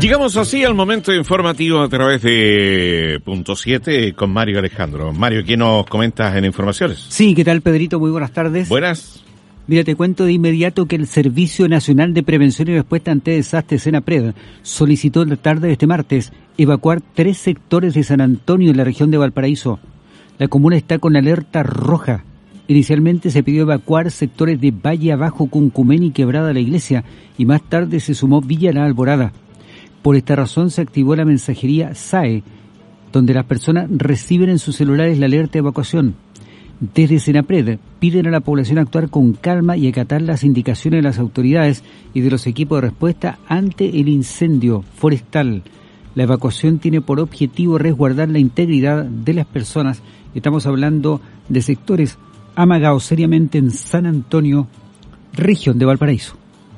Llegamos así al momento informativo a través de Punto 7 con Mario Alejandro. Mario, ¿qué nos comentas en informaciones? Sí, ¿qué tal, Pedrito? Muy buenas tardes. Buenas. Mira, te cuento de inmediato que el Servicio Nacional de Prevención y Respuesta ante Desastres, SENAPRED, solicitó la tarde de este martes evacuar 3 sectores de San Antonio en la región de Valparaíso. La comuna está con alerta roja. Inicialmente se pidió evacuar sectores de Valle Abajo, Cuncumén y Quebrada la Iglesia, y más tarde se sumó Villa La Alborada. Por esta razón se activó la mensajería SAE, donde las personas reciben en sus celulares la alerta de evacuación. Desde SENAPRED piden a la población actuar con calma y acatar las indicaciones de las autoridades y de los equipos de respuesta ante el incendio forestal. La evacuación tiene por objetivo resguardar la integridad de las personas. Estamos hablando de sectores amagados seriamente en San Antonio, región de Valparaíso.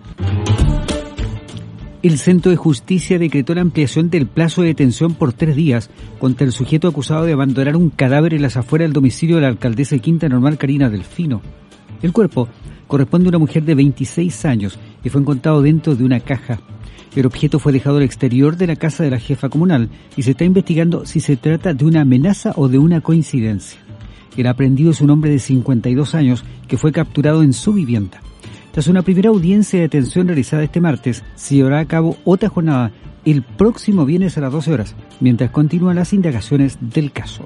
El Centro de Justicia decretó la ampliación del plazo de detención por 3 días contra el sujeto acusado de abandonar un cadáver en las afueras del domicilio de la alcaldesa de Quinta Normal, Karina Delfino. El cuerpo corresponde a una mujer de 26 años y fue encontrado dentro de una caja. El objeto fue dejado al exterior de la casa de la jefa comunal y se está investigando si se trata de una amenaza o de una coincidencia. El aprehendido es un hombre de 52 años que fue capturado en su vivienda. Tras una primera audiencia de detención realizada este martes, se llevará a cabo otra jornada el próximo viernes a las 12 horas, mientras continúan las indagaciones del caso.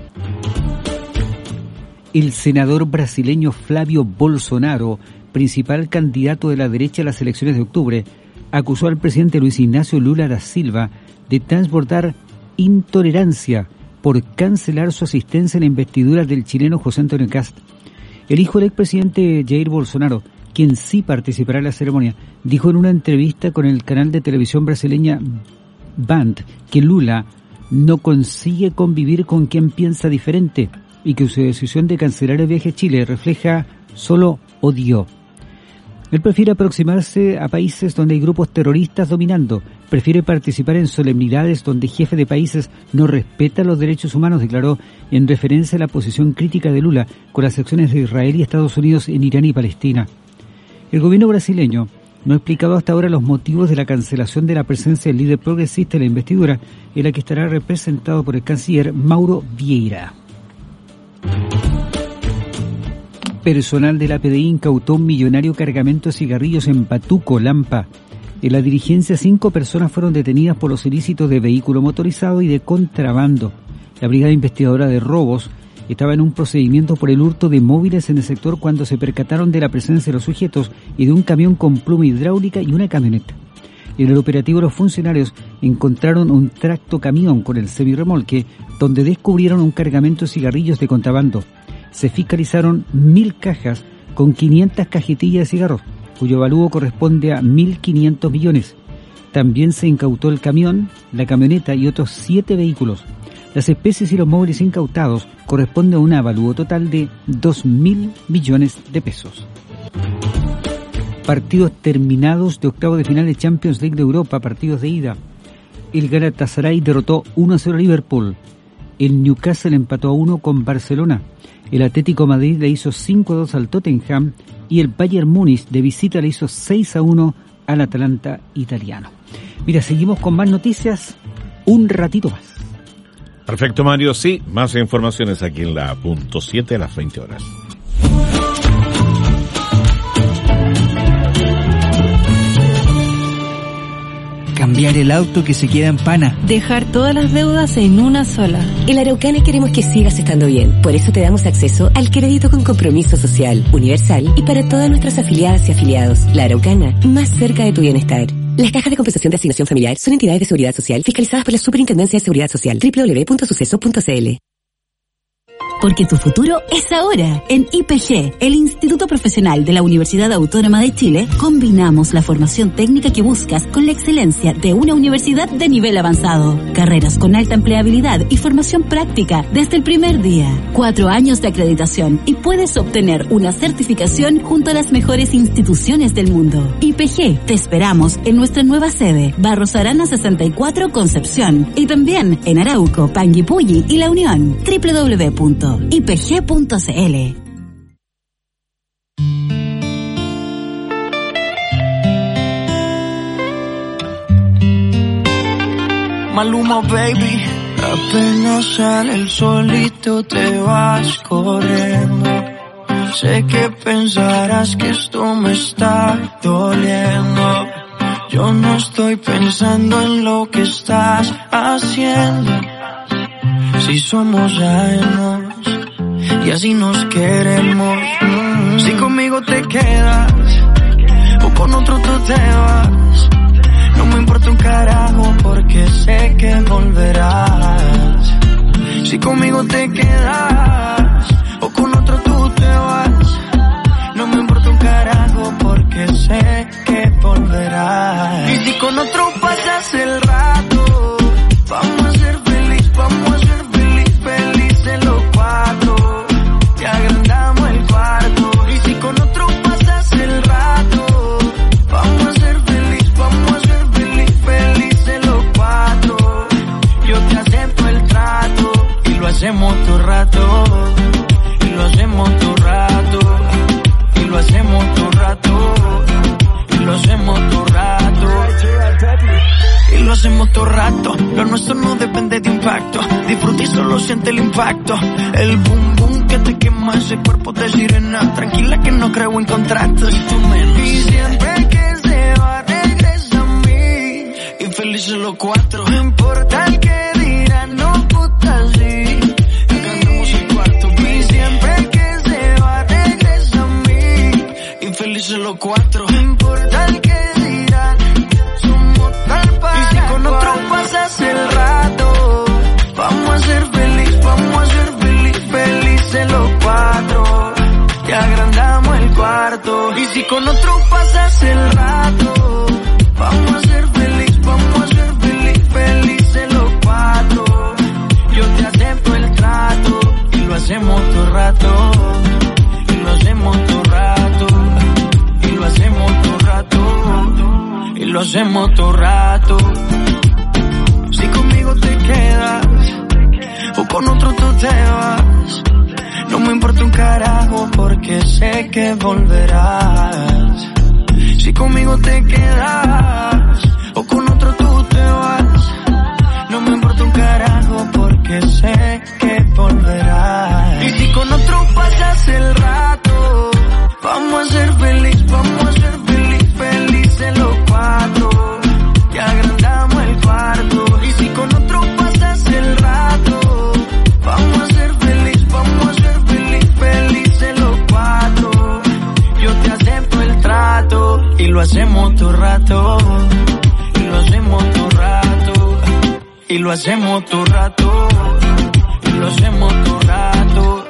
El senador brasileño Flávio Bolsonaro, principal candidato de la derecha a las elecciones de octubre, acusó al presidente Luis Ignacio Lula da Silva de transbordar intolerancia por cancelar su asistencia en la investidura del chileno José Antonio Kast. El hijo del expresidente Jair Bolsonaro, quien sí participará en la ceremonia, dijo en una entrevista con el canal de televisión brasileña Band que Lula no consigue convivir con quien piensa diferente y que su decisión de cancelar el viaje a Chile refleja solo odio. Él prefiere aproximarse a países donde hay grupos terroristas dominando, prefiere participar en solemnidades donde jefe de países no respeta los derechos humanos, declaró en referencia a la posición crítica de Lula con las acciones de Israel y Estados Unidos en Irán y Palestina. El gobierno brasileño no ha explicado hasta ahora los motivos de la cancelación de la presencia del líder progresista en la investidura, en la que estará representado por el canciller Mauro Vieira. Personal de la PDI incautó un millonario cargamento de cigarrillos en Patuco, Lampa. En la diligencia, 5 personas fueron detenidas por los ilícitos de vehículo motorizado y de contrabando. La Brigada Investigadora de Robos estaba en un procedimiento por el hurto de móviles en el sector cuando se percataron de la presencia de los sujetos y de un camión con pluma hidráulica y una camioneta. En el operativo, los funcionarios encontraron un tractocamión con el semirremolque donde descubrieron un cargamento de cigarrillos de contrabando. Se fiscalizaron 1.000 cajas con 500 cajetillas de cigarros, cuyo valúo corresponde a 1.500 millones. También se incautó el camión, la camioneta y otros 7 vehículos. Las especies y los móviles incautados corresponden a un avalúo total de 2.000 millones de pesos. Partidos terminados de octavos de final de Champions League de Europa, partidos de ida. El Galatasaray derrotó 1-0 a Liverpool. El Newcastle empató a 1 con Barcelona. El Atlético Madrid le hizo 5-2 al Tottenham y el Bayern Múnich de visita le hizo 6-1 al Atalanta italiano. Mira, seguimos con más noticias un ratito más. Perfecto, Mario. Sí, más informaciones aquí en la Punto 7 a las 20 horas. Cambiar el auto que se queda en pana. Dejar todas las deudas en una sola. En La Araucana queremos que sigas estando bien. Por eso te damos acceso al crédito con compromiso social, universal y para todas nuestras afiliadas y afiliados. La Araucana, más cerca de tu bienestar. Las cajas de compensación de asignación familiar son entidades de seguridad social fiscalizadas por la Superintendencia de Seguridad Social. www.suceso.cl. Porque tu futuro es ahora. En IPG, el Instituto Profesional de la Universidad Autónoma de Chile, combinamos la formación técnica que buscas con la excelencia de una universidad de nivel avanzado. Carreras con alta empleabilidad y formación práctica desde el primer día. 4 años de acreditación y puedes obtener una certificación junto a las mejores instituciones del mundo. IPG, te esperamos en nuestra nueva sede, Barros Arana 64, Concepción, y también en Arauco, Panguipulli y La Unión. www.ipg.cl. Maluma, baby. Apenas sale el solito te vas corriendo. Sé que pensarás que esto me está doliendo. Yo no estoy pensando en lo que estás haciendo. Si somos ajenos y así nos queremos. Si conmigo te quedas o con otro tú te vas, no me importa un carajo porque sé que volverás. Si conmigo te quedas o con otro tú te vas, no me importa un carajo porque sé que volverás. Y si con otro pasas el rato, vamos a ser feliz, vamos a ser felices los cuatro. Te agrandamos el cuarto. Y si con otro pasas el rato, vamos a ser felices los cuatro. Yo te acepto el trato y lo hacemos todo rato. Y lo hacemos todo rato. Y lo hacemos todo rato. Y lo hacemos todo rato. Y lo hacemos todo rato. Lo nuestro no depende de impacto. Disfruta y solo siente el impacto. El boom boom que te quema ese cuerpo de sirena. Tranquila que no creo en contratos. Y siempre que se va regresa a mí. Infelices los cuatro. No importa el que dirán, no puta sí. Cantamos el cuarto. Y siempre que se va regresa a mí. Infelices los cuatro. No importa el que dirán, somos tal para. Y si con otro pasas el rato, vamos a ser felices los cuatro. Te agrandamos el cuarto. Y si con otro pasas el rato, vamos a ser felices los cuatro. Yo te acepto el trato y lo hacemos todo rato. Y lo hacemos todo rato. Y lo hacemos todo rato. Y lo hacemos todo rato. Si conmigo te quedas o con otro tú te vas, no me importa un carajo porque sé que volverás. Si conmigo te quedas o con otro tú te vas, no me importa un carajo porque sé que volverás. Y si con otro pasas el rato, vamos a ser felices los cuatro. Te agrandamos el cuarto. Y si con otro pasas el rato, vamos a ser felices los cuatro. Yo te acepto el trato y lo hacemos todo rato. Y lo hacemos todo rato. Y lo hacemos todo rato. Y lo hacemos todo rato.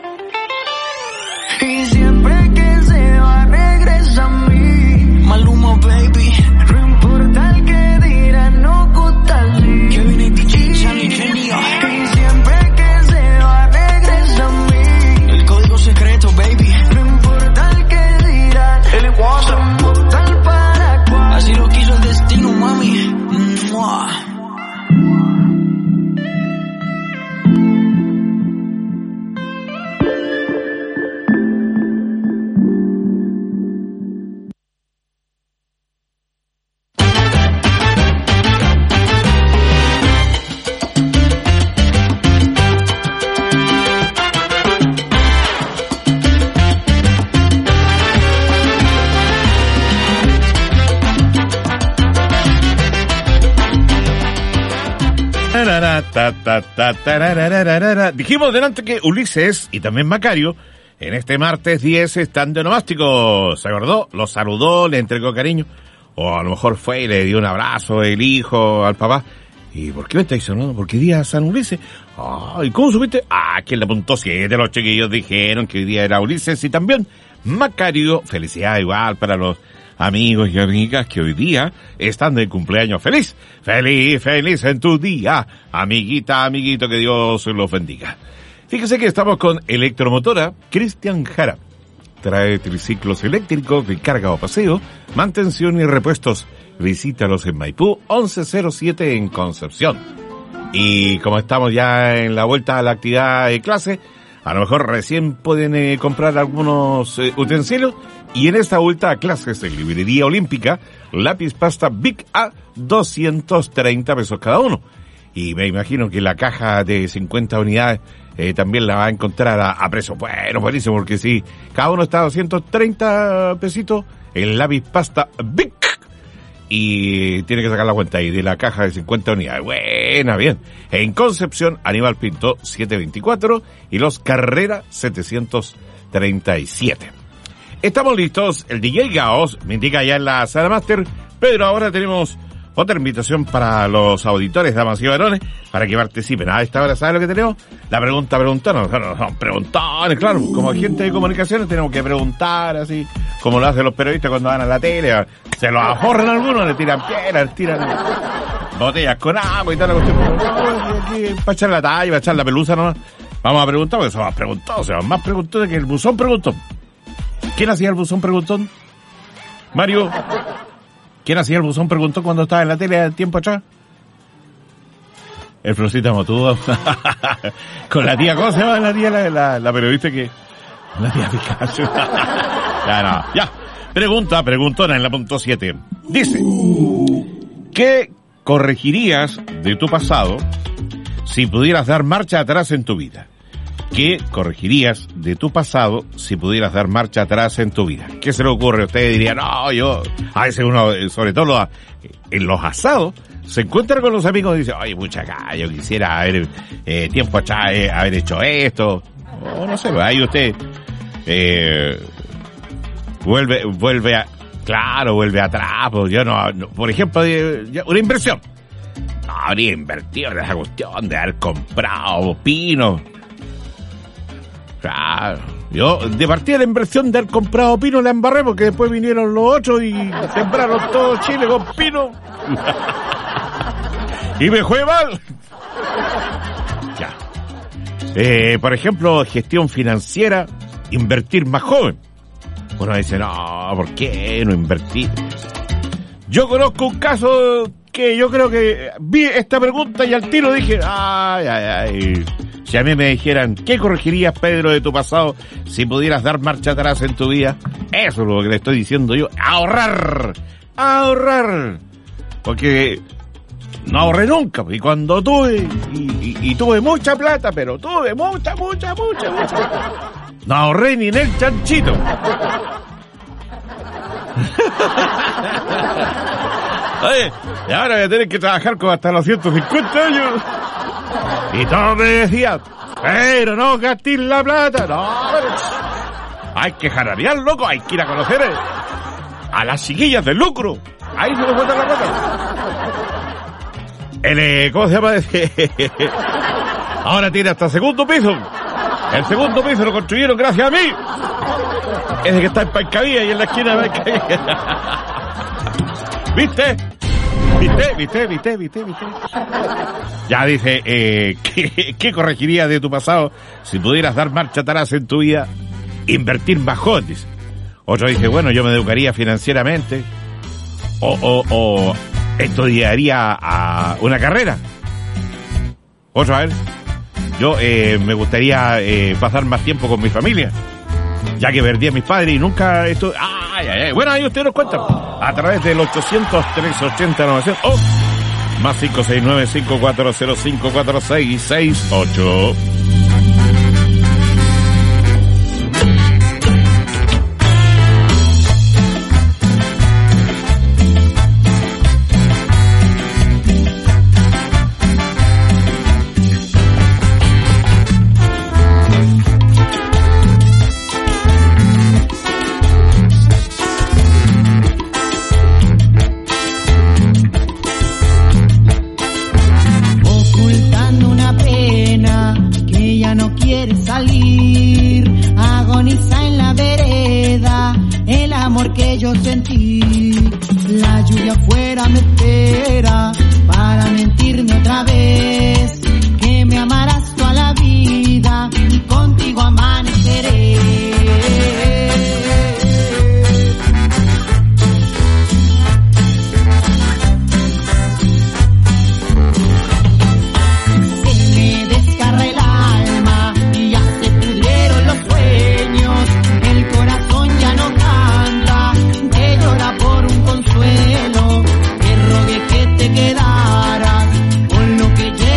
Y siempre que se va regresa a mí. Maluma, baby. No importa el que dirán, no gusta así. Kevin y DJ, Charlie, genio. Y siempre que se va regresa a mí. El código secreto, baby. No importa el que dirán, el somos tal para cual. Así lo quiso el destino, mami. ¡Mua! Dijimos delante que Ulises y también Macario en este martes 10 están de onomástico. Se acordó, lo saludó, le entregó cariño, o a lo mejor fue y le dio un abrazo el hijo al papá. ¿Y por qué me estáis sonando? ¿Por qué día San Ulises? ¿Y cómo supiste? Que en la punto 7 los chiquillos dijeron que hoy día era Ulises y también Macario. Felicidad igual para los amigos y amigas que hoy día están de cumpleaños. ¡Feliz! ¡Feliz en tu día! Amiguita, amiguito, que Dios los bendiga. Fíjese que estamos con Electromotora Cristian Jara. Trae triciclos eléctricos de carga o paseo, mantención y repuestos. Visítalos en Maipú 1107 en Concepción. Y como estamos ya en la vuelta a la actividad de clase, a lo mejor recién pueden comprar algunos utensilios. Y en esta vuelta a clases de Librería Olímpica, lápiz pasta Bic a 230 pesos cada uno. y me imagino que la caja de 50 unidades también la va a encontrar a precio bueno, buenísimo, porque si cada uno está a 230 pesitos, el lápiz pasta Bic, y tiene que sacar la cuenta ahí de la caja de 50 unidades. Buena, bien. En Concepción, Aníbal Pinto 724 y Los Carrera 737. Estamos listos. El DJ Gaos me indica ya en la sala máster, pero ahora tenemos otra invitación para los auditores, damas y varones, para que participen. A esta hora, ¿sabes lo que tenemos? La pregunta preguntona. No, son preguntones, claro. Como agente de comunicaciones tenemos que preguntar, así como lo hacen los periodistas cuando van a la tele. Se los aforran algunos, le tiran piedras, le tiran botellas con agua y tal. La cuestión. Para echar la talla, para echar la pelusa nomás. Vamos a preguntar, porque son más preguntones que el buzón preguntón. ¿Quién hacía el buzón preguntón? Mario. ¿Quién hacía el buzón preguntón cuando estaba en la tele el tiempo atrás? El Florcita Motudo. Con la tía, ¿cómo se llama la tía? La periodista que... La tía Picasso. Ya. Preguntona en la punto 7. Dice, ¿qué corregirías de tu pasado si pudieras dar marcha atrás en tu vida? ¿Qué corregirías de tu pasado si pudieras dar marcha atrás en tu vida? ¿Qué se le ocurre? Ustedes dirían, no, yo... A veces uno, sobre todo en los asados, se encuentra con los amigos y dice, oye, mucha acá, yo quisiera haber tiempo atrás, haber hecho esto. O no sé, ahí usted vuelve atrás. Pues yo no, por ejemplo, una inversión. No habría invertido en esa cuestión de haber comprado pino. Claro, yo de partida la inversión de haber comprado pino la embarré, porque después vinieron los otros y sembraron todo Chile con pino. Y me fue mal. Ya. Por ejemplo, gestión financiera, invertir más joven. Uno dice, no, ¿por qué no invertir? Yo conozco un caso que yo creo que vi esta pregunta y al tiro dije, ay. Si a mí me dijeran, ¿qué corregirías, Pedro, de tu pasado si pudieras dar marcha atrás en tu vida? Eso es lo que le estoy diciendo yo. Ahorrar. Porque no ahorré nunca. Y cuando tuve, y tuve mucha plata, pero tuve mucha. No ahorré ni en el chanchito. Oye, y ahora voy a tener que trabajar con hasta los 150 años. Y todos me decían, pero no gastes la plata, no, pero hay que jarabear, loco, hay que ir a conocer a las chiquillas del lucro. Ahí se nos cuenta la plata. ¿Cómo se llama? Ahora tiene hasta segundo piso. El segundo piso lo construyeron gracias a mí. Ese que está en Pancavía y en la esquina de Pancavía. ¿Viste? Ya dice, ¿qué corregirías de tu pasado si pudieras dar marcha atrás en tu vida? Invertir más joven, dice. Otro dice, bueno, yo me educaría financieramente o estudiaría a una carrera. Otro, a ver, yo me gustaría pasar más tiempo con mi familia, ya que perdí a mis padres y nunca esto. Bueno, ahí ustedes nos cuentan a través del 800-380-900 o más 569-5405-4668. Yo sentí la lluvia afuera me espera para mentirme otra vez que me amarás toda la vida y contigo amaneceré. Se me desgarra el alma y ya se pudrieron los sueños, el corazón ya no canta, llora por un consuelo, que rogué que te quedaras con lo que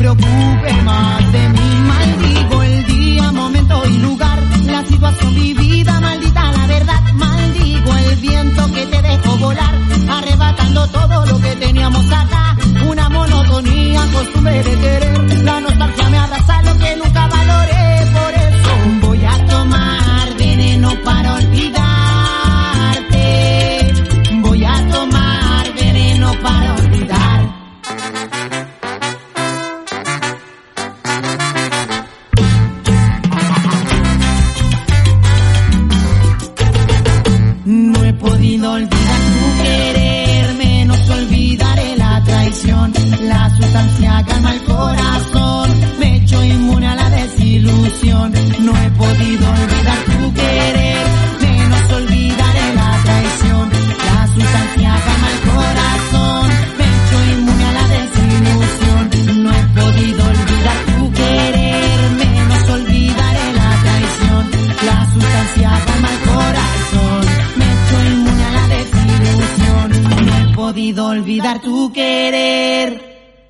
preocupe más de mí. Maldigo el día, momento y lugar, la situación vivida, maldita la verdad. Maldigo el viento que te dejó volar, arrebatando todo lo que teníamos acá. Una monotonía, costumbre de querer, la nostalgia me abraza lo que nunca valoré. Por eso voy a tomar veneno para olvidarte. Voy a tomar veneno para olvidar. No he podido olvidar tu querer, menos olvidaré la traición. La sustancia calma el corazón, me echo inmune a la desilusión. No he podido olvidar tu querer, menos olvidaré la traición. La sustancia calma el corazón, me echo inmune a la desilusión. No he podido olvidar tu querer, menos olvidaré la traición. La sustancia calma el corazón, me echo inmune a la desilusión. No he podido olvidar tu querer.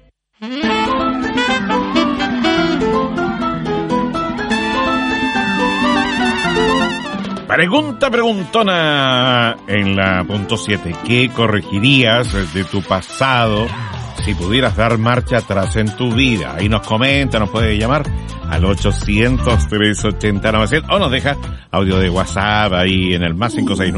Preguntona en la punto 7. ¿Qué corregirías de tu pasado si pudieras dar marcha atrás en tu vida? Ahí nos comenta, nos puede llamar al 800-380-900 o nos deja audio de WhatsApp ahí en el más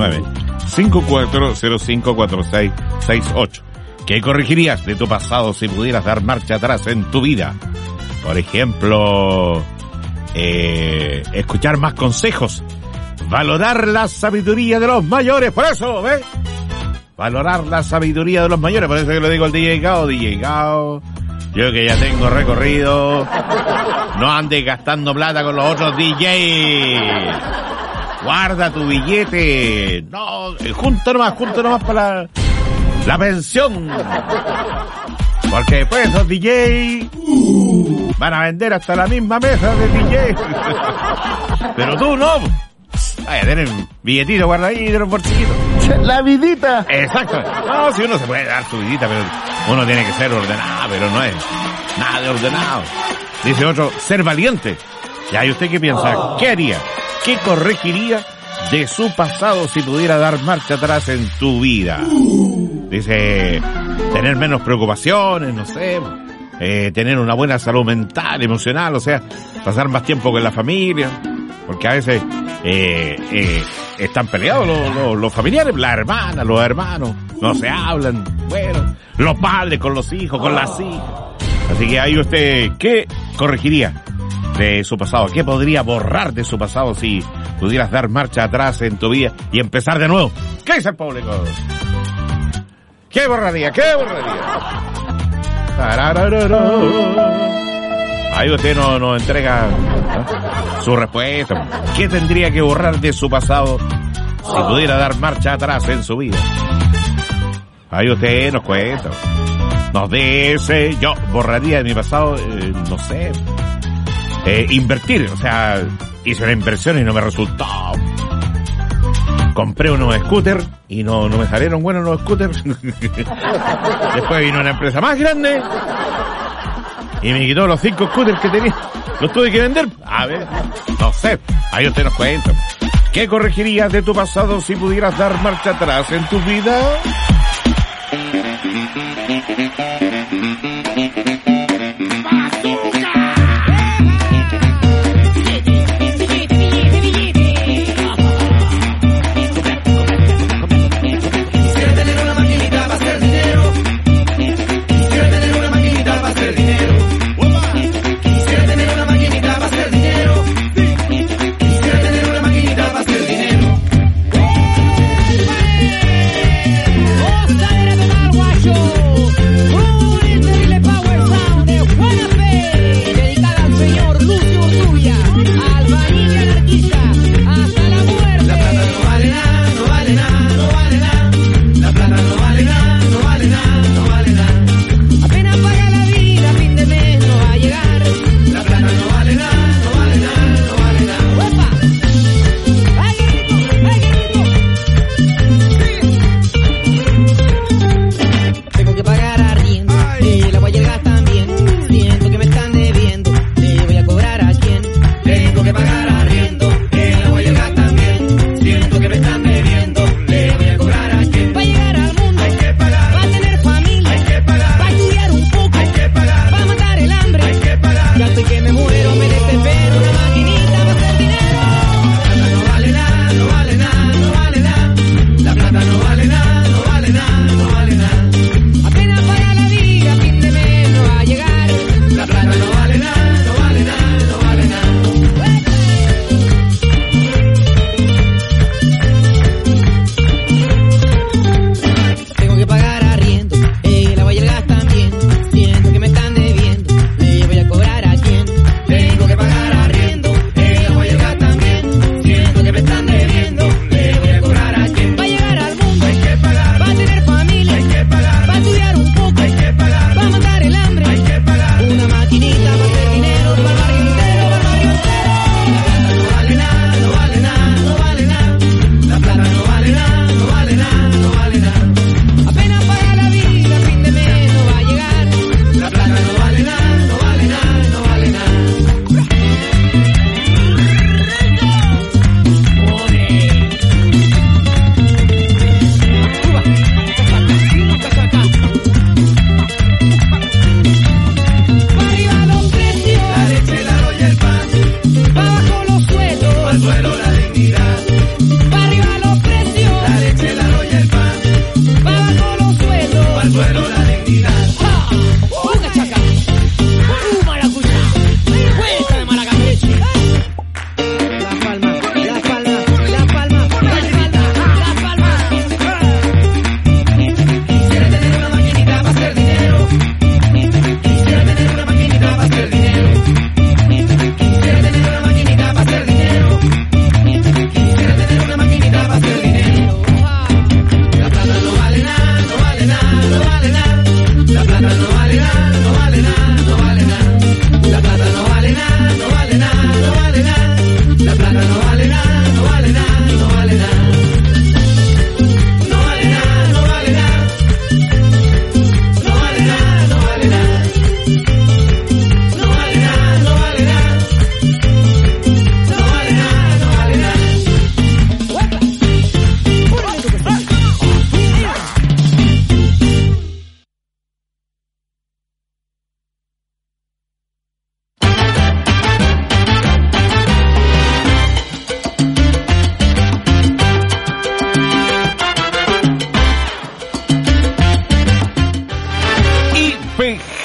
569-5405-4668. ¿Qué corregirías de tu pasado si pudieras dar marcha atrás en tu vida? Por ejemplo, escuchar más consejos, valorar la sabiduría de los mayores, por eso, ¿ves? Valorar la sabiduría de los mayores, por eso que lo digo al DJ Gao, yo que ya tengo recorrido, no andes gastando plata con los otros DJs, guarda tu billete, no, junta nomás para la pensión, porque después esos DJs van a vender hasta la misma mesa de DJ, pero tú no. Vaya a tener billetito guardadito en los bolsillitos. La vidita. Exacto. No, si uno se puede dar su vidita, pero uno tiene que ser ordenado, pero no es nada de ordenado. Dice otro, ser valiente. Ya, ¿y usted qué piensa? ¿Qué haría? ¿Qué corregiría de su pasado si pudiera dar marcha atrás en tu vida? Dice, tener menos preocupaciones, no sé, tener una buena salud mental, emocional, o sea, pasar más tiempo con la familia, porque a veces están peleados los familiares, la hermana, los hermanos, no se hablan, bueno, los padres con los hijos, con las hijas. Así que ahí usted, ¿qué corregiría de su pasado? ¿Qué podría borrar de su pasado si pudieras dar marcha atrás en tu vida y empezar de nuevo? ¿Qué dice el público? ¿Qué borraría? Ahí usted nos entrega su respuesta. ¿Qué tendría que borrar de su pasado si pudiera dar marcha atrás en su vida? Ahí usted nos cuenta. Nos dice, yo borraría de mi pasado, no sé, invertir. O sea, hice una inversión y no me resultó. Compré unos scooters y no me salieron buenos los scooters. Después vino una empresa más grande y me quitó los 5 scooters que tenía. Los tuve que vender. A ver, no sé. Ahí usted nos cuenta. ¿Qué corregirías de tu pasado si pudieras dar marcha atrás en tu vida? Power sound de Juana P.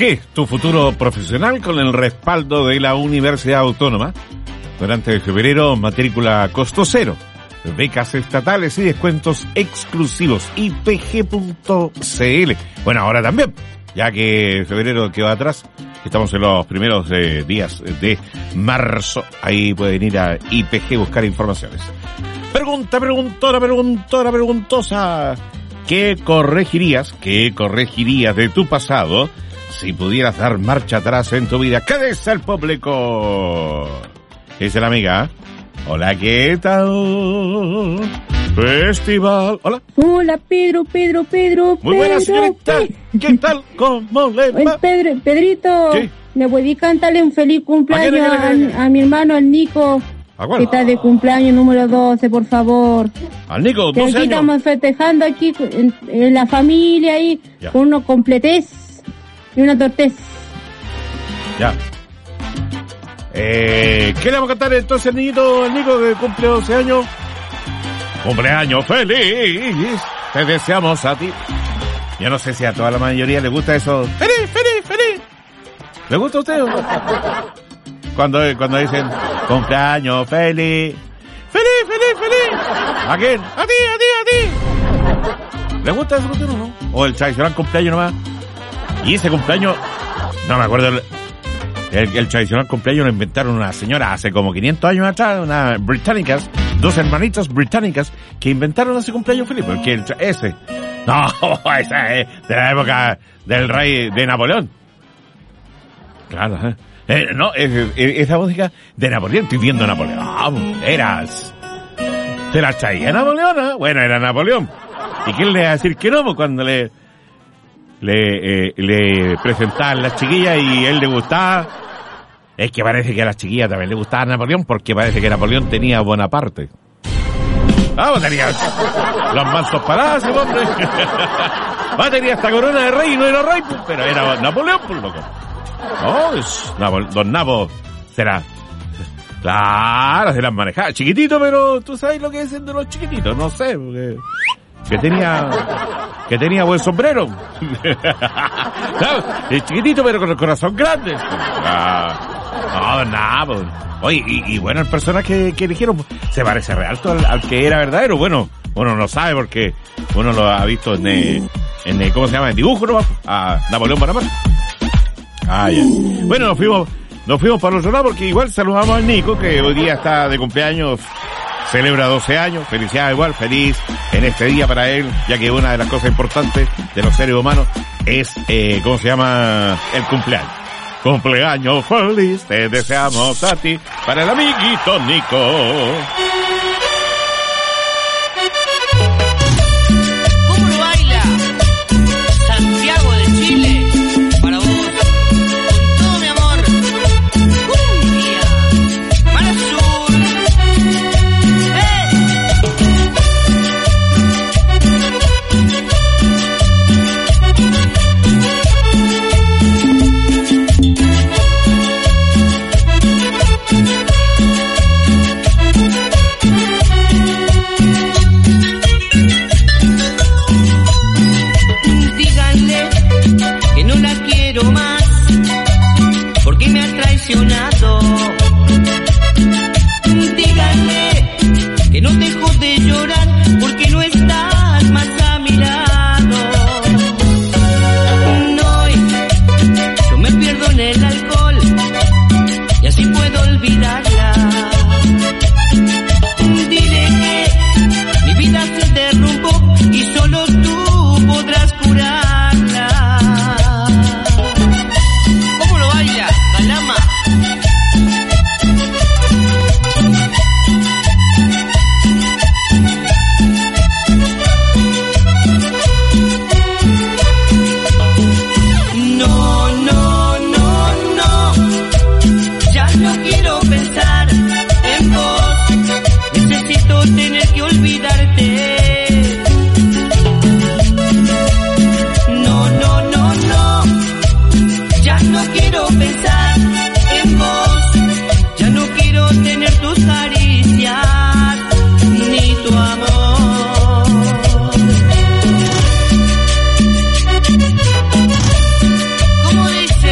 Elige tu futuro profesional con el respaldo de la Universidad Autónoma. Durante febrero, matrícula costo cero, becas estatales y descuentos exclusivos. IPG.cl. Bueno, ahora también, ya que febrero quedó atrás, estamos en los primeros días de marzo. Ahí pueden ir a IPG buscar informaciones. Preguntosa. ¿Qué corregirías de tu pasado si pudieras dar marcha atrás en tu vida? ¿Qué dice el público? Dice la amiga. Hola, ¿qué tal? Festival. Hola. Hola, Pedro. Muy buena, señorita. ¿Qué tal? ¿Cómo le va? Pedrito, ¿Qué? ¿me podí cantarle un feliz cumpleaños a mi hermano, al Nico? ¿A cuál? Que está de cumpleaños número 12, por favor. Al Nico, 12 aquí años. Estamos festejando aquí en la familia ahí, Ya. con unos completés y una tortez. Ya. ¿Qué le vamos a cantar entonces al Nico que cumple 12 años? ¡Cumpleaños feliz! Te deseamos a ti. Yo no sé si a toda la mayoría le gusta eso. ¡Feliz! ¿Le gusta a usted o no? Cuando dicen cumpleaños feliz. ¡Feliz! ¿A quién? ¡A ti! ¿Le gusta eso a usted o no? O el tradicional cumpleaños nomás. Y ese cumpleaños, no me acuerdo. El tradicional cumpleaños lo inventaron una señora hace como 500 años atrás, unas británicas, dos hermanitas británicas que inventaron ese cumpleaños feliz, porque ese, no, esa es de la época del rey de Napoleón. Claro, no, esa música de Napoleón, estoy viendo Napoleón, ¿te la traía Napoleón? Bueno, era Napoleón. ¿Y quién le va a decir que no? Pues cuando le presentaban las chiquillas y él le gustaba. Es que parece que a las chiquillas también le gustaba Napoleón, porque parece que Napoleón tenía Bonaparte. Pues tenía los mansos palacios, hombre. Tenía esta corona de rey y no era rey, pues, pero era Napoleón, pues, loco. Don Napo será. Claro, se las manejaba. Chiquitito, pero tú sabes lo que es de los chiquititos, no sé, porque... Que tenía buen sombrero. Claro, es chiquitito pero con el corazón grande. No, nada. Oye, y bueno, el personaje que eligieron se parece real al que era verdadero. Bueno, uno no sabe porque uno lo ha visto en ¿cómo se llama? En dibujo, ¿no? A Napoleón Bonaparte. Ya. Bueno, nos fuimos para el otro lado porque igual saludamos al Nico, que hoy día está de cumpleaños. Celebra 12 años, felicidades igual, feliz en este día para él, ya que una de las cosas importantes de los seres humanos es, ¿cómo se llama? El cumpleaños. Cumpleaños feliz, te deseamos a ti, para el amiguito Nico. ¿Cómo lo baila? Santiago de Chile, para vos, con todo mi amor. Cumbia, Mar Azul. Díganle que no dejo de llorar porque no estás más a mi lado. No, yo me pierdo en el alcohol y así puedo olvidarla. Dile que mi vida se derrumbó y solo tú podrás curarla. ¿Cómo lo baila, Calama? Tener que olvidarte. No, ya no quiero pensar en vos, ya no quiero tener tus caricias ni tu amor. ¿Cómo dice?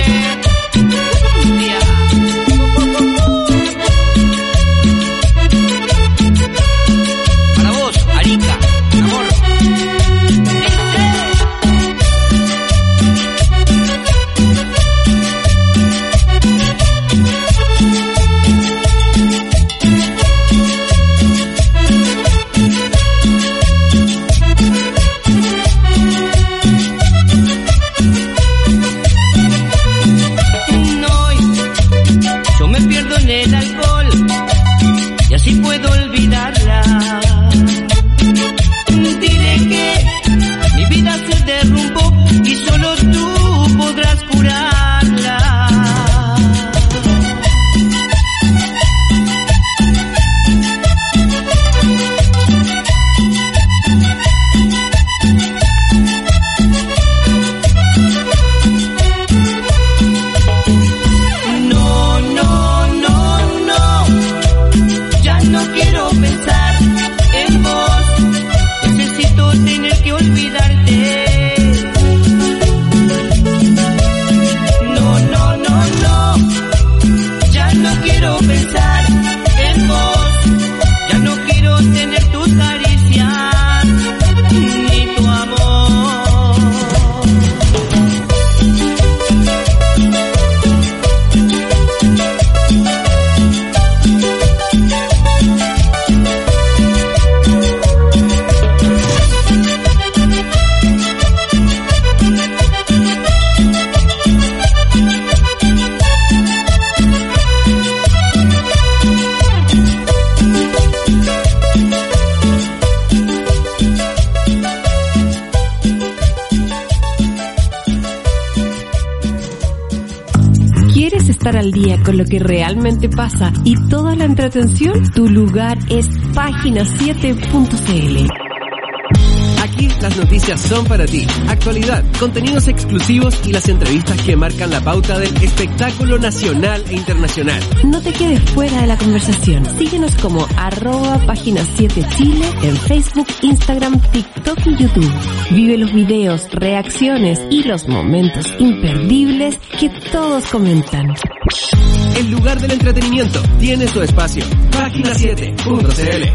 ¿Quieres estar al día con lo que realmente pasa y toda la entretención? Tu lugar es página7.cl. Aquí las noticias son para ti. Actualidad, contenidos exclusivos y las entrevistas que marcan la pauta del espectáculo nacional e internacional. No te quedes fuera de la conversación. Síguenos como @página7chile en Facebook, Instagram, TikTok y YouTube. Vive los videos, reacciones y los momentos imperdibles que todos comentan. El lugar del entretenimiento tiene su espacio. Página7.cl.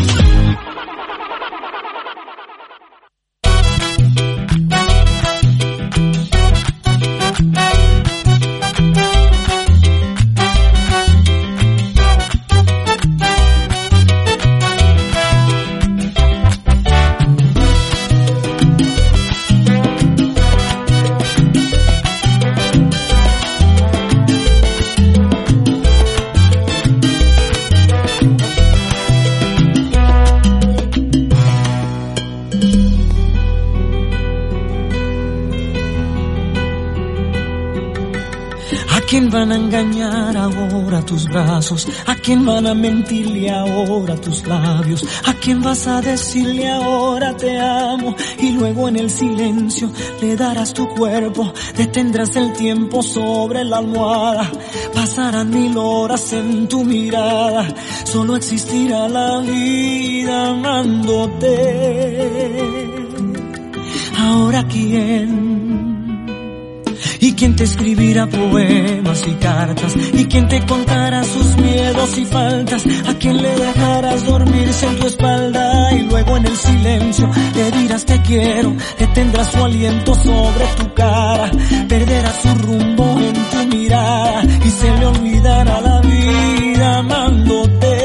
¿A quién van a engañar ahora tus brazos? ¿A quién van a mentirle ahora tus labios? ¿A quién vas a decirle ahora te amo? Y luego en el silencio le darás tu cuerpo, detendrás el tiempo sobre la almohada. Pasarán 1000 horas en tu mirada, solo existirá la vida amándote. Ahora quién. ¿Y quién te escribirá poemas y cartas? ¿Y quién te contará sus miedos y faltas? ¿A quién le dejarás dormirse en tu espalda? Y luego en el silencio le dirás te quiero, detendrás su aliento sobre tu cara, perderás su rumbo en tu mirada y se le olvidará la vida amándote.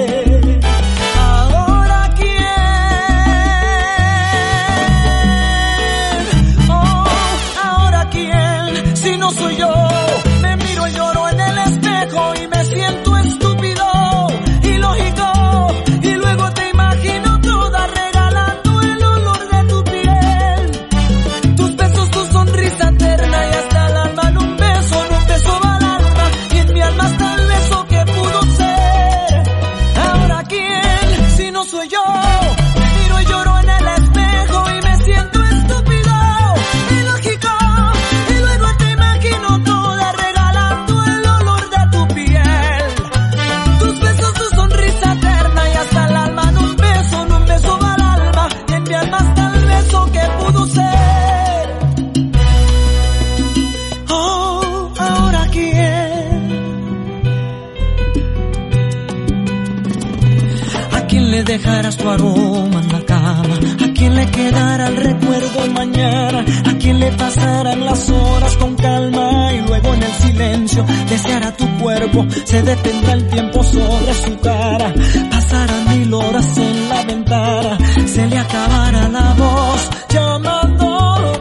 Soy yo, me miro y lloro en el espejo y me siento estúpido, ilógico, y luego te imagino toda regalando el olor de tu piel, tus besos, tu sonrisa eterna y hasta el alma en un beso va al alma y en mi alma está el beso que pudo ser. Ahora quién, si no soy yo, me miro y lloro en el espejo y me siento estúpido, ilógico. Dejarás tu aroma en la cama, a quién le quedará el recuerdo mañana, a quién le pasarán las horas con calma y luego en el silencio deseará tu cuerpo, se detendrá el tiempo sobre su cara, pasarán 1000 horas en la ventana, se le acabará la voz llamándote.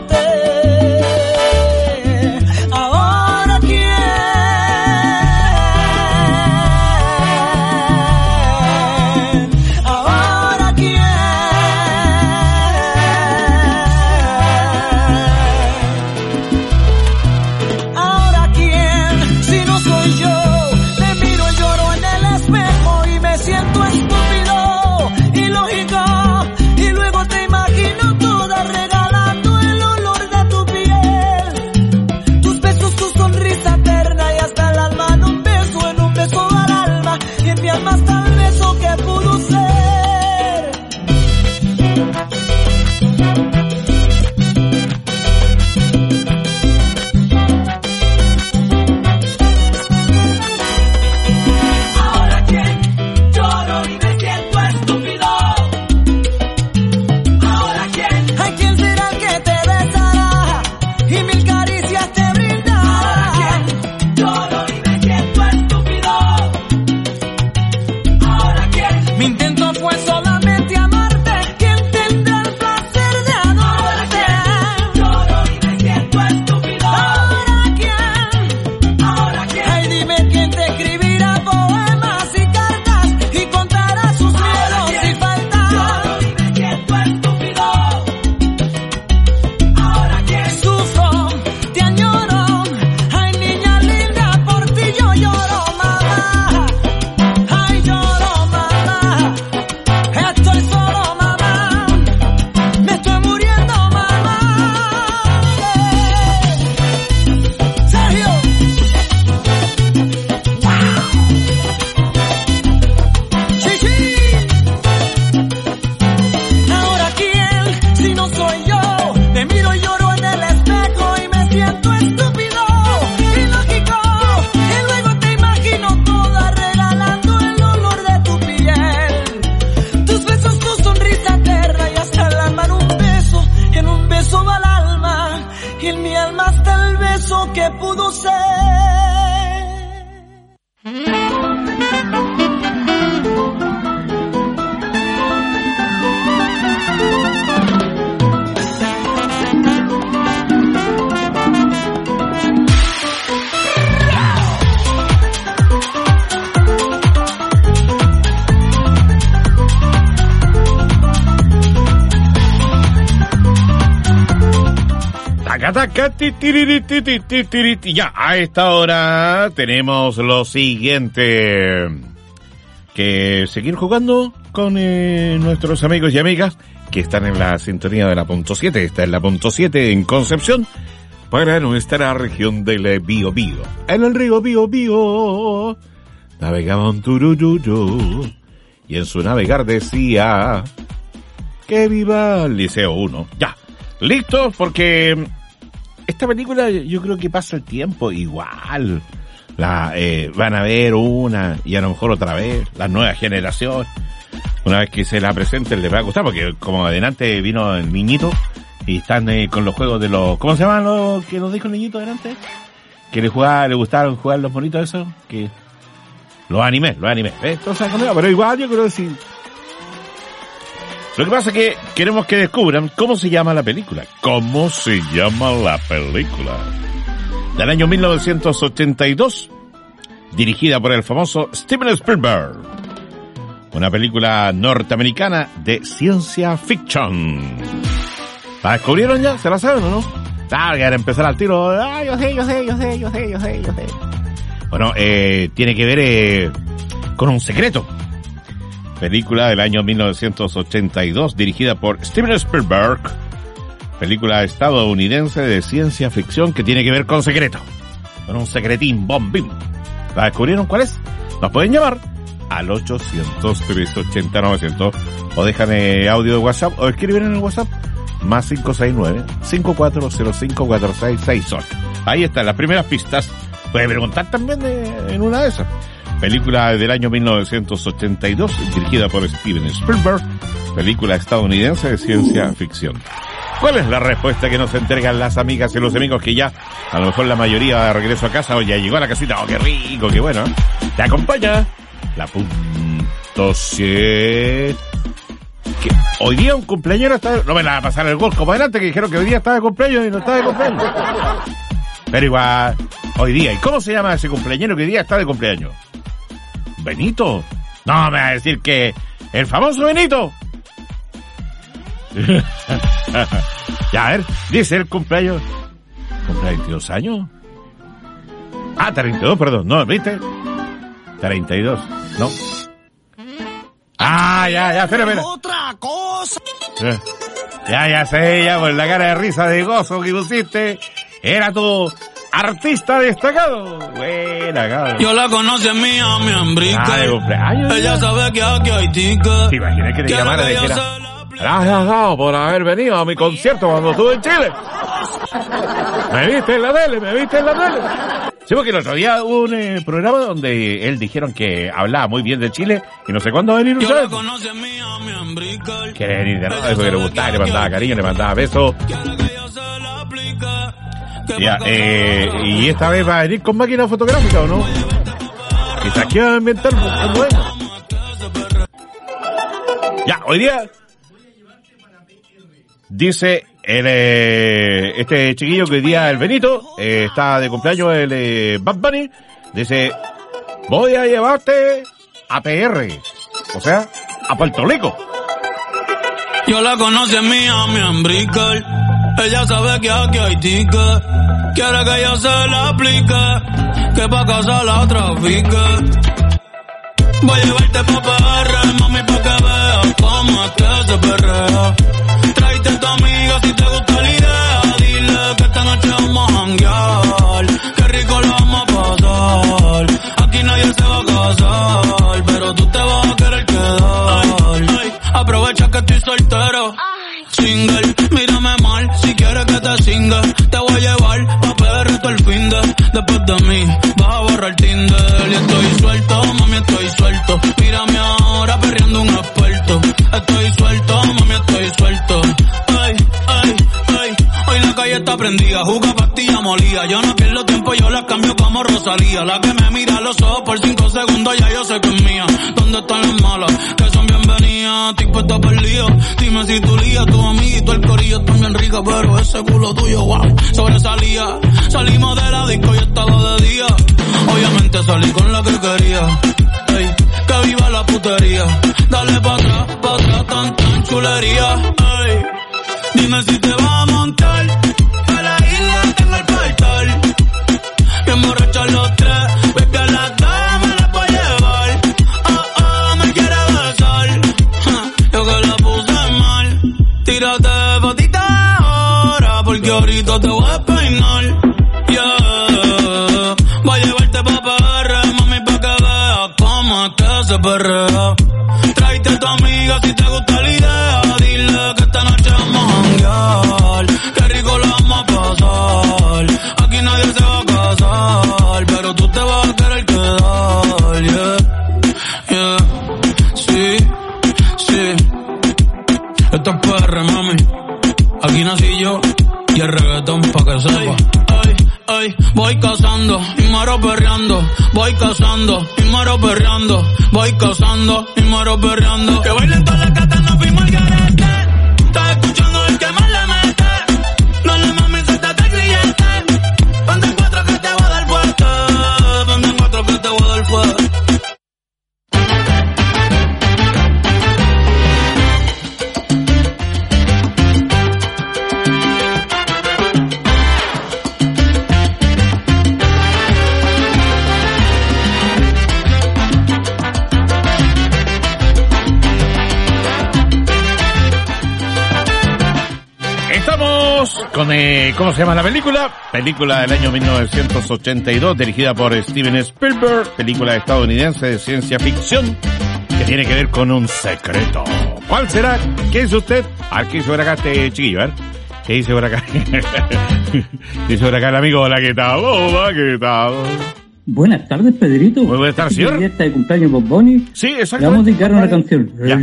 Ahora quién. Siento estúpido, ilógico, y luego te Ya, a esta hora tenemos lo siguiente. Que seguir jugando con nuestros amigos y amigas que están en la sintonía de la punto 7. Esta es la punto 7 en Concepción para nuestra región del Biobío. En el río Biobío navegaba un turururu y en su navegar decía que viva el Liceo 1. Ya, listos porque esta película yo creo que pasa el tiempo igual. Van a ver una y a lo mejor otra vez, las nuevas generaciones. Una vez que se la presenten les va a gustar, porque como adelante vino el niñito y están con los juegos de los... ¿Cómo se llaman los que nos dijo el niñito adelante? Que le gustaron jugar los bonitos esos, que... Los animé. Entonces, pero igual yo creo que sí. Lo que pasa es que queremos que descubran cómo se llama la película. ¿Cómo se llama la película? Del año 1982, dirigida por el famoso Steven Spielberg. Una película norteamericana de ciencia ficción. ¿La descubrieron ya? ¿Se la saben o no? Claro, que ahora empezar al tiro. Yo sé. Bueno, tiene que ver con un secreto. Película del año 1982, dirigida por Steven Spielberg. Película estadounidense de ciencia ficción que tiene que ver con secreto. Con un secretín, bombín. ¿La descubrieron cuál es? Nos pueden llamar al 800-380-900 o dejan audio de WhatsApp o escriben en el WhatsApp más 569-5405-4668. Ahí están las primeras pistas. Puede preguntar también en una de esas. Película del año 1982 dirigida por Steven Spielberg. Película estadounidense de ciencia ficción. ¿Cuál es la respuesta que nos entregan las amigas y los amigos que ya, a lo mejor la mayoría va de regreso a casa o ya llegó a la casita? ¡Oh, qué rico, qué bueno! Te acompaña la punto 7. Hoy día un cumpleañero está... No me la va a pasar el gol como adelante, que dijeron que hoy día está de cumpleaños y no está de cumpleaños. Pero igual, hoy día. ¿Y cómo se llama ese cumpleañero que hoy día está de cumpleaños? ¿Benito? No, me va a decir que... ¿El famoso Benito? Ya, a ver, dice el cumpleaños. ¿Cumple 22 años? Ah, 32, perdón, no, ¿viste? 32, no. Ah, ya, espera. Otra cosa. Ya sé, ya, por la cara de risa de gozo que pusiste. Era tu artista destacado. Buena, cabrón. Yo la conocí en Miami, en Brickell. Ah, de cumpleaños. Ella sabe que aquí hay tickets. ¿Te imaginas que te llamara de que era... Gracias, Gao, por haber venido a mi concierto cuando estuve en Chile. Me viste en la tele. Sí, porque el otro día hubo un programa donde él dijeron que hablaba muy bien de Chile y no sé cuándo va a venir usted. Quiere venir de nuevo, eso que le gustaba, le mandaba cariño, le mandaba besos. Ya, y esta vez va a venir con máquina fotográfica, ¿o no? Quizás quiera inventar algo bueno. Ya, hoy día... Dice este chiquillo que hoy día el Benito está de cumpleaños el Bad Bunny. Dice, voy a llevarte a PR, o sea, a Puerto Rico. Yo la conocí en Miami, en Brickell. Ella sabe que aquí hay tickets. Quiere que yo se la aplique, que pa' casa la trafique. Voy a llevarte pa' PR, mami, pa' que veas cómo es que se perrea. Tráete a tu amiga si te gusta la idea. Dile que esta noche vamos a janguear. Qué rico lo vamos a pasar. Aquí nadie se va a casar, pero tú te vas a querer quedar. Aprovecha que estoy soltero, single. Mírame mal si quieres que te singa. Te voy a llevar pa' PR todo el fin de. Después de mí vas a borrar Tinder. Y estoy suelto, mami, estoy suelto. Mírame ahora perreando un experto. Estoy suelto, mami, estoy suelto. Hoy la calle está prendida, juga pastilla molida. Yo no pierdo tiempo, yo la cambio como Rosalía. La que me mira a los ojos por 5 segundos, ya yo sé que es mía. ¿Dónde están las malas? Que son bienvenidas, tipo está perdido. Dime si tu lía, tu amiguito, el corillo están bien rica, pero ese culo tuyo, wow, sobresalía. Salimos de la disco y estaba de día. Obviamente salí con la que quería. Ey, que viva la putería. Dale pa' atrás, tan chulería. Ey, dime si te vas a montar a la isla Voy a llevarte pa' PR, mami, pa' que veas cómo es que se perrea. Tráete a tu amiga si te gusta la idea. Dile que esta noche vamos a janguear. Qué rico la vamos a pasar. Aquí nadie se va a casar, pero tú te vas a querer quedar, yeah. Sí. Esto es PR, mami. Aquí nací yo y el reggaetón pa' que sepa. Ay, voy cazando y muero perreando. Voy cazando y muero perreando. Voy cazando y muero perreando. Que bailen todas las gatas, no fuimos al garete. Estás escuchando el que más le mete. No le mames, suéltate el grillete. Ponte en cuatro que te voy a dar fuerte. Ponte en cuatro que te voy a dar fuerte. Con, ¿cómo se llama la película? Película del año 1982, dirigida por Steven Spielberg, película estadounidense de ciencia ficción, que tiene que ver con un secreto. ¿Cuál será? ¿Qué dice usted? A ver, ¿qué dice por acá este chiquillo? A ver, ¿qué dice por acá? Dice por acá el amigo, hola, ¿qué tal? Hola, ¿qué tal? Buenas tardes, Pedrito. Muy buenas tardes, señor. ¿Fiesta de cumpleaños Bob Bunny? Sí, exactamente. Le vamos a dedicar una canción. Ya.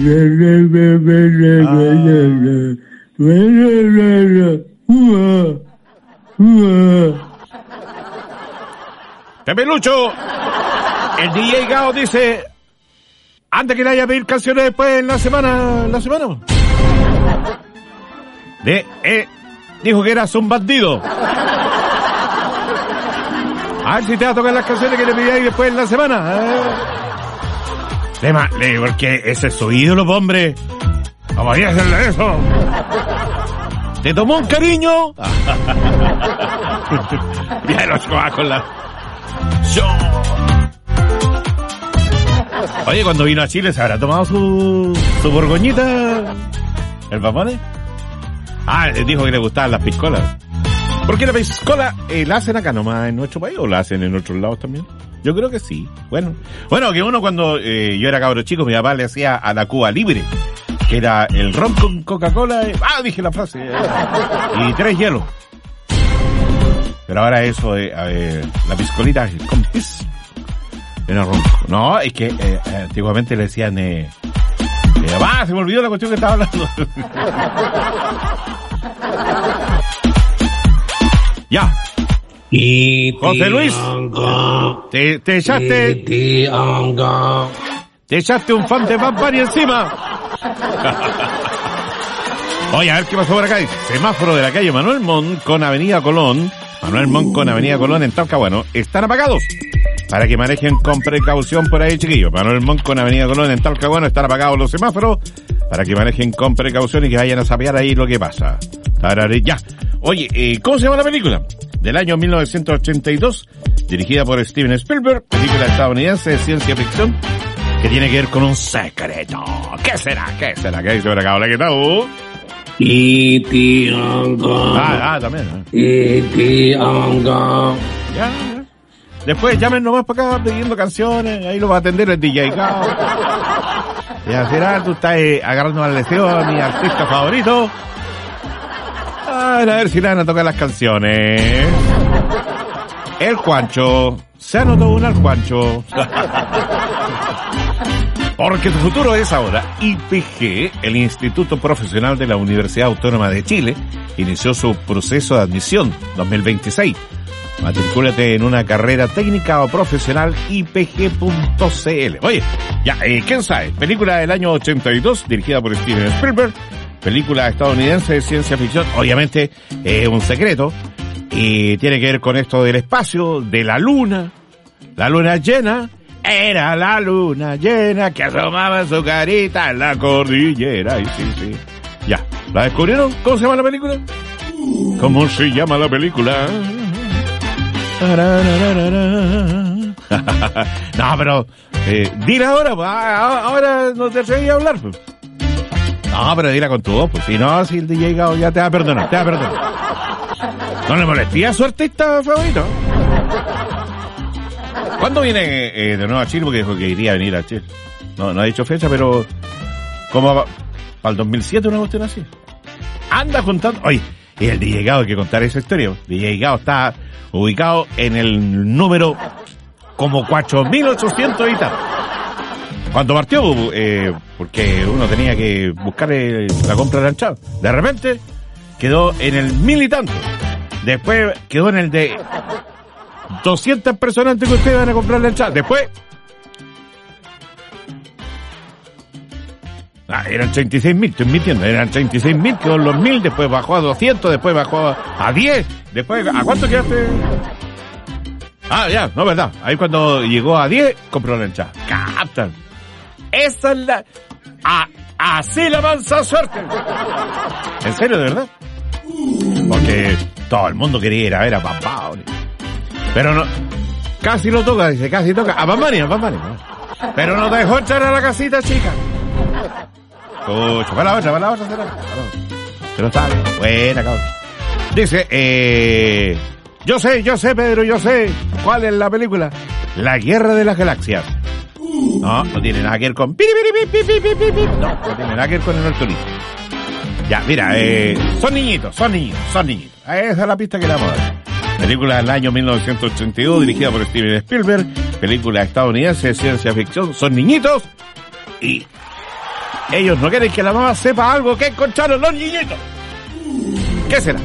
Pepe Lucho, el DJ Gao dice, antes que le haya a pedir canciones después en la semana. Dijo que eras un bandido. A ver si te va a tocar las canciones que le pedí después en la semana. Porque ese es su ídolo, hombre. No podía hacerle eso. ¿Te tomó un cariño? Ya los va con la... Oye, cuando vino a Chile, ¿se habrá tomado su borgoñita? ¿El papone? Dijo que le gustaban las piscolas. ¿Por qué la piscola la hacen acá nomás en nuestro país o la hacen en otros lados también? Yo creo que sí. Bueno, que uno cuando yo era cabro chico, mi papá le hacía a la Cuba Libre, que era el ron con Coca-Cola, dije la frase, y 3 hielos. Pero ahora eso, la piscolita con pis, era ron. No, es que antiguamente le decían, se me olvidó la cuestión que estaba hablando. Ya. José Luis, te echaste un fan de Bad Bunny encima. Oye, a ver qué pasó por acá. Dice, semáforo de la calle Manuel Montt con Avenida Colón. En Talca, bueno, están apagados. Para que manejen con precaución por ahí, chiquillos. Manuel Montt con Avenida Colón en Talca, bueno, están apagados los semáforos. Para que manejen con precaución y que vayan a sapear ahí lo que pasa. Ya. Oye, ¿cómo se llama la película? Del año 1982, dirigida por Steven Spielberg, película estadounidense de ciencia ficción, que tiene que ver con un secreto. ¿Qué será? ¿Qué dice por acá? Hola, ¿qué tal? También. Ya. Después llamen nomás para acá pidiendo canciones, ahí lo va a atender el DJ Gao. Ya será, tú estás agarrando al deseo a mi artista favorito. A ver si le van a tocar las canciones. El Juancho. Se anotó una al Juancho. Porque tu futuro es ahora. IPG, el Instituto Profesional de la Universidad Autónoma de Chile, inició su proceso de admisión 2026. Matricúlate en una carrera técnica o profesional ipg.cl. Oye, ya, ¿quién sabe? Película del año 82, dirigida por Steven Spielberg. Película estadounidense de ciencia ficción. Obviamente, es un secreto. Y tiene que ver con esto del espacio, de la luna. La luna llena. Era la luna llena que asomaba su carita en la cordillera. Y sí. Ya. ¿La descubrieron? ¿Cómo se llama la película? ¿Cómo se llama la película? No, pero dila ahora no te atreví a hablar, pues. No, pero dila con tu voz, pues. Si no, si el DJ Gao ya te va a perdonar, ¿No le molestía a su artista favorito? ¿Cuándo viene de nuevo a Chile? Porque dijo que iría a venir a Chile. No ha dicho fecha, pero como para el 2007 una cuestión así. Anda contando. Oye, y el DJ Gao, hay que contar esa historia. DJ Gao está ubicado en el número como 4.800 y tal. Cuando partió, porque uno tenía que buscar la compra de la entrada. De repente quedó en el 1.000 y tanto. Después quedó en el de 200 personas antes que ustedes van a comprar la entrada. Después eran 36.000, estoy mintiendo, eran 36.000, quedó en los 1.000, después bajó a 200, después bajó a 10, después, ¿a cuánto quedaste? Ya, no, verdad, ahí cuando llegó a 10, compró la entrada. Captan. Esa es la... así la mansa suerte. ¿En serio, de verdad? Porque todo el mundo quería ir a ver a Papá. Pero no... Casi lo toca, dice, casi toca. A Bambani. Pero no te dejó entrar a la casita, chica. Para la otra será. Pero está bien. Buena, cabrón. Dice, yo sé, Pedro, yo sé. ¿Cuál es la película? La Guerra de las Galaxias. No tiene nada que ver con... No tiene nada que ver con el Arturito. Ya, mira, son niñitos. Esa es la pista que le vamos a dar. Película del año 1982, dirigida por Steven Spielberg. Película estadounidense de ciencia ficción. Son niñitos y ellos no quieren que la mamá sepa algo que encontraron los niñitos. ¿Qué será?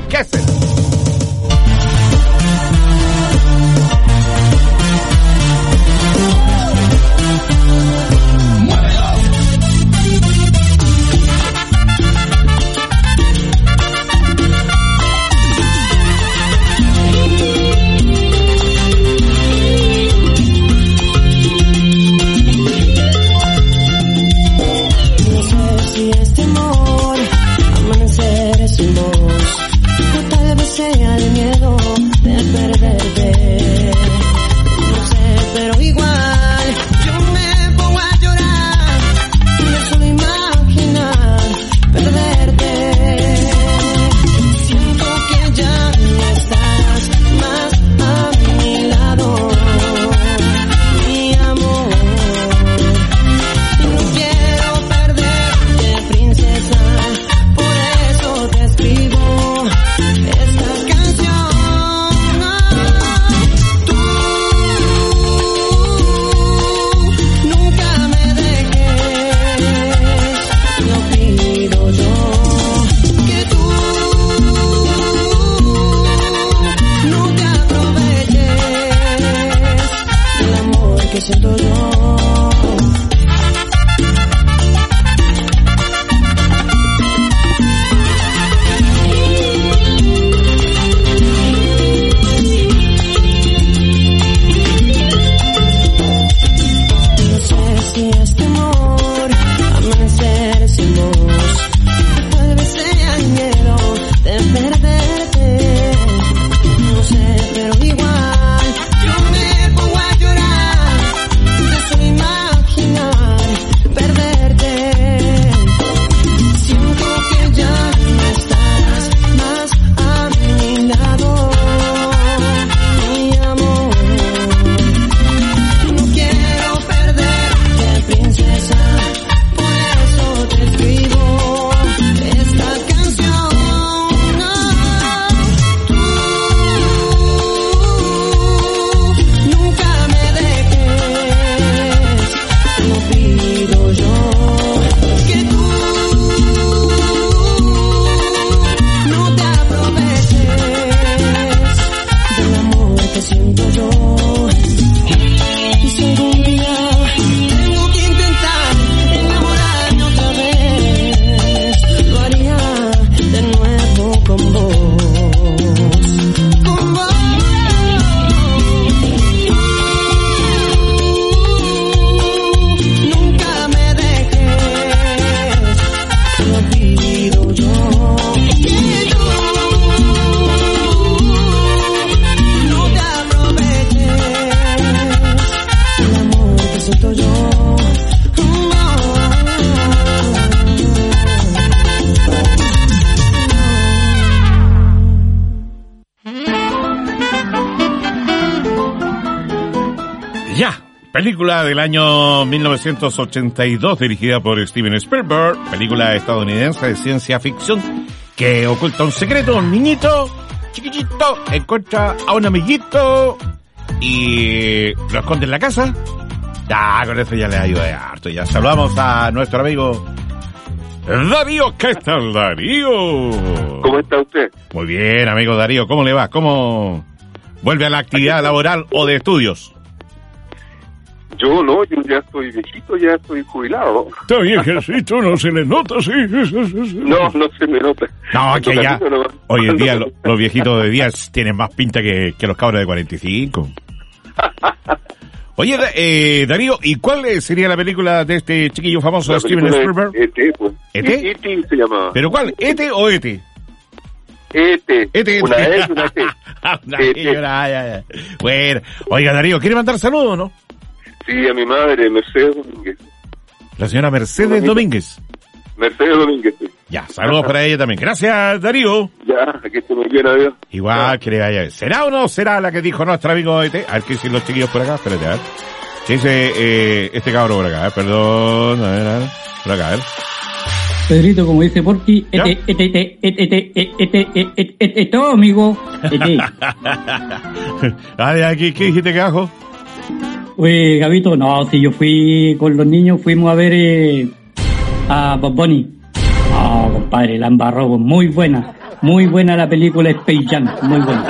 Sea el miedo de perderte. No sé, pero igual yo me pongo a llorar. Me suelo imaginar perderte. Siento que ya no estás más a mi lado, mi amor. Y no quiero perderte, princesa. Por eso te escribo que siento yo. No sé si este amor, amanecer sin vos, tal vez sea el miedo de perderte. No sé, pero igual yo me pongo a llorar. Soy Ya, película del año 1982 dirigida por Steven Spielberg, película estadounidense de ciencia ficción que oculta un secreto. Un niñito chiquitito encuentra a un amiguito y lo esconde en la casa. Ya, con eso ya le ayuda de harto. Ya saludamos a nuestro amigo Darío. ¿Qué tal, Darío? ¿Cómo está usted? Muy bien, amigo Darío. ¿Cómo le va? ¿Cómo vuelve a la actividad laboral o de estudios? Yo ya estoy viejito, ya estoy jubilado. Está viejecito, no se le nota, sí. No se me nota. No, que ya, hoy en día los viejitos de día tienen más pinta que los cabros de 45. Oye, Darío, ¿y cuál sería la película de este chiquillo famoso de Steven Spielberg? E.T., pues. ¿E.T.? E.T. se llama. ¿Pero cuál? ¿E.T. o E.T.? E.T. Una E y una T. Ya. Bueno, oiga, Darío, ¿quiere mandar saludos o no? Sí, a mi madre, Mercedes Domínguez. La señora Mercedes Domínguez. Mercedes Domínguez, sí. Ya, saludos para ella también. Gracias, Darío. Ya, que esté muy bien, adiós. Igual que le vaya. ¿Será o no será la que dijo nuestro amigo E.T.? A ver qué dicen los chiquillos por acá. Espérate, a ver. ¿Qué dice este cabro por acá? Perdón, a ver. Por acá, a ver. Pedrito, como dice Porky, todo, amigo. Aquí, ¿qué dijiste, carajo? Oye, Gabito, no, si yo fui con los niños, fuimos a ver a Bob Bunny. No, compadre, la embarró, muy buena la película Space Jam, muy buena.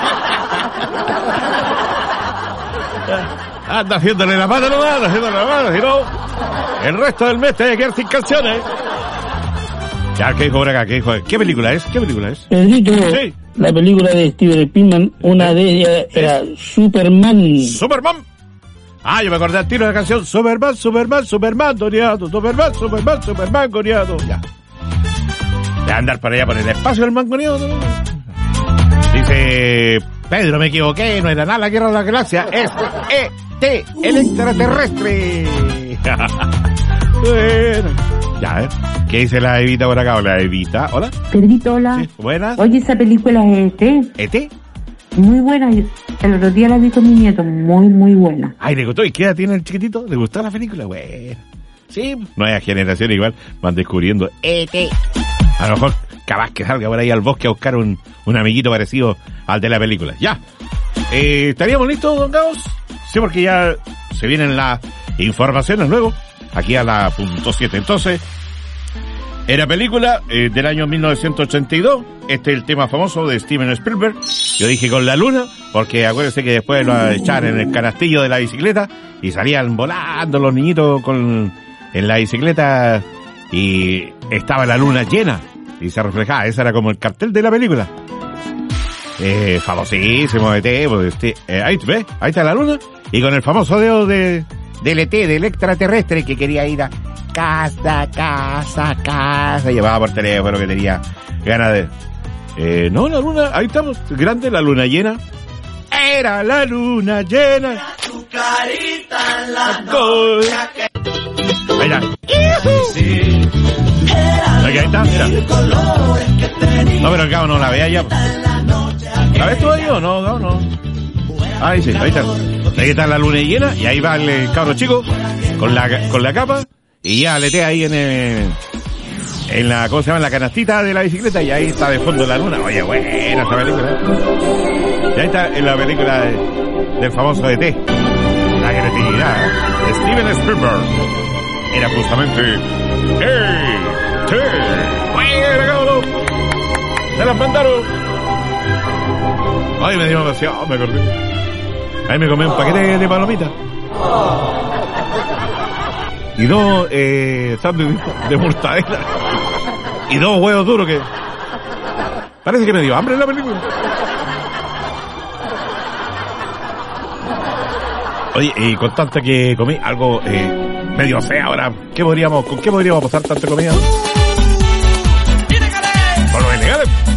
Anda haciéndole la mano, si no, el resto del mes te hay que quedar sin canciones. Ya, ¿qué dijo por acá? ¿Qué película es? Pedrito, sí. La película de Steven Spielberg, una de ellas era Superman. Ah, yo me acordé al tiro de la canción Superman, Doniado, Superman, Goniado. Ya. De andar para allá por el espacio el mangoniado. Dice Pedro, me equivoqué, no era nada la guerra de la galaxia, es E.T., el extraterrestre. Bueno. Ya, ¿qué dice la Evita por acá? Hola, Evita. Hola. Pedrito, hola. Sí, buenas. Oye, esa película es E.T. ¿E.T.? Muy buena. El otro día la vi con mi nieto. Muy buena. Ay, ¿le gustó? ¿Y qué edad tiene el chiquitito? ¿Le gustó la película? Bueno. Sí, nueva generación igual van descubriendo E.T. A lo mejor capaz que salga por ahí al bosque a buscar un amiguito parecido al de la película. Ya. ¿Estaríamos listos, don Gauss? Sí, porque ya se vienen las informaciones luego. Aquí a la .7. Entonces, era película del año 1982. Este es el tema famoso de Steven Spielberg. Yo dije con la luna, porque acuérdense que después lo echaron en el canastillo de la bicicleta y salían volando los niñitos en la bicicleta y estaba la luna llena y se reflejaba. Ese era como el cartel de la película. Famosísimo ET. Ahí ves, ahí está la luna y con el famoso dedo del ET, del extraterrestre que quería ir a casa. Llevaba por teléfono que tenía ganas de... no, la luna, ahí estamos, grande, la luna llena. Era la luna llena. Tu carita en la noche. Ahí está. Ahí está, mira. No, pero el cabo no la vea ya. ¿La ves tú ahí o no? No. Ahí sí, ahí está. Ahí está la luna llena y ahí va el cabro chico con la capa y ya aletea ahí en la, ¿cómo se llama? En la canastita de la bicicleta y ahí está de fondo la luna. Oye, buena esa película. Y ahí está en la película del famoso ET. La creatividad de Steven Spielberg era justamente ET. Buena, cabrón. Se las mandaron. Ay, me dio demasiado, me acordé. Ahí me comí un paquete de palomitas. Y dos sándwiches de mortadela. Y dos huevos duros que... Parece que me dio hambre en la película. Oye, y con tanta que comí, algo medio feo ahora. ¿Con qué podríamos pasar tanta comida? Por lo ilegal.